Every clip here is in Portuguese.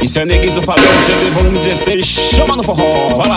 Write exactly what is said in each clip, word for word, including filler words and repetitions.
Isso é neguizo falando, C D volume dezesseis, chama no forró, vai lá.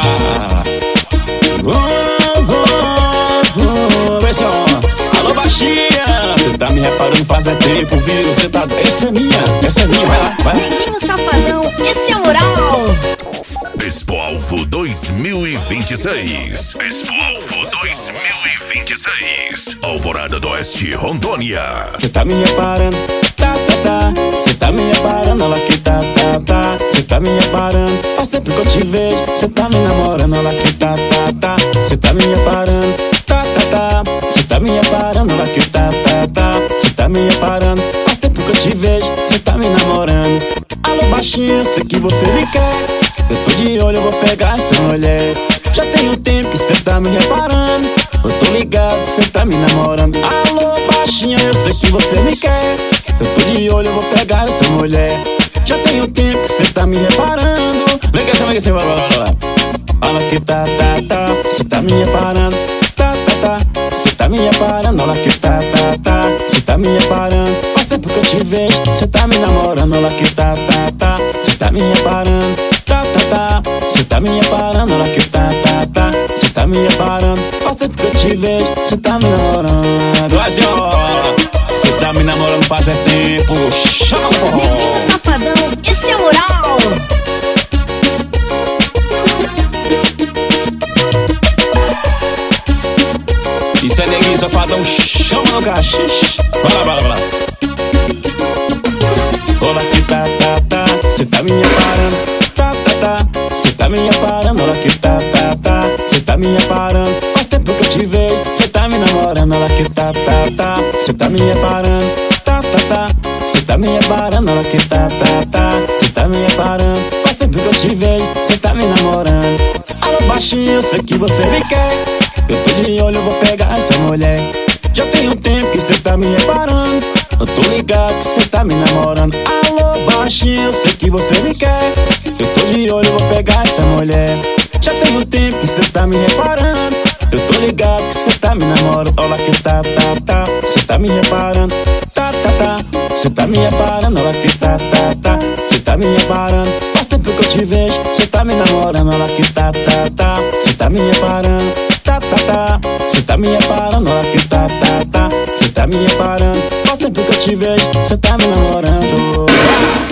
Oh, oh, oh, vê se ó. Alô baixinha, cê tá me reparando faz é tempo, viu? Cê tá... Essa é minha, essa é minha, vai lá, vai. Neguinho Safadão, esse é moral. Expo Alvo dois mil e vinte e seis. Expo Alvo dois mil e vinte e seis. Alvorada do Oeste, Rondônia. Cê tá me reparando, tá, tá, tá. Cê tá me reparando, olha que tá, tá, tá. Cê tá me reparando, faz sempre que eu te vejo. Cê tá me namorando, olha que tá, tá, tá. Cê tá me reparando, tá, tá, tá. Cê tá me reparando, olha que tá, tá, tá. Cê tá me reparando, faz sempre que eu te vejo. Cê tá me namorando. Alô baixinho, sei que você me quer. Eu tô de olho, eu vou pegar essa mulher. Já tem um tempo que cê tá me reparando. Eu tô ligado, cê tá me namorando. Alô baixinha, eu sei que você me quer. Eu tô de olho, eu vou pegar essa mulher. Já tem um tempo que cê tá me reparando. Vem cá, vem cá, vai, vai, vai, vai. Olha que tá, tá, tá. Cê tá me reparando, tá, tá, tá. Cê tá me reparando, olha que tá, tá, tá. Cê tá me reparando, faz tempo que eu te vejo. Cê tá me namorando, olha que tá, tá, tá. Cê tá me reparando, tá, tá, tá. Cê tá me reparando, olha que tá, tá, tá. Cê tá me reparando, faz tempo que eu te vejo. Cê tá me namorando, assim ó. Cê tá me namorando faz é tempo, chama o forró. Neguinho Safadão, esse é moral. Isso é neguinho safadão, chama no caxixe. Vai lá, vai lá, vai lá. Olha que tá, tá, tá. Cê tá me reparando, tá, tá, tá. Cê tá me reparando, olha que tá, tá, tá. Cê tá me reparando, faz tempo que eu te vejo. Cê tá me namorando, olha que tá, tá, tá. Cê tá me reparando, tá, tá, tá. Cê tá me reparando, olha que tá, tá, tá. Cê tá me reparando, faz tempo que eu te vejo. Cê tá me namorando. Alô baixinho, eu sei que você me quer. Eu tô de olho, eu vou pegar essa mulher. Já tem um tempo que cê tá me reparando. Eu tô ligado que cê tá me namorando. Alô baixinho, eu sei que você me quer. Eu tô de olho, eu vou pegar essa mulher. Já tem um tempo que cê tá me reparando. Eu tô ligado que cê tá me namorando. Olha que tá, tá, tá. Cê tá me reparando, tá, tá, tá. Cê tá me reparando, olha que tá, tá, tá. Cê tá me reparando, faz tempo que eu te vejo. Cê tá me namorando, olha que tá, tá, tá. Cê tá me reparando, tá, tá, tá. Cê tá me reparando, olha que tá, tá, tá. Cê tá me reparando, faz tempo que eu te vejo. Cê tá me namorando.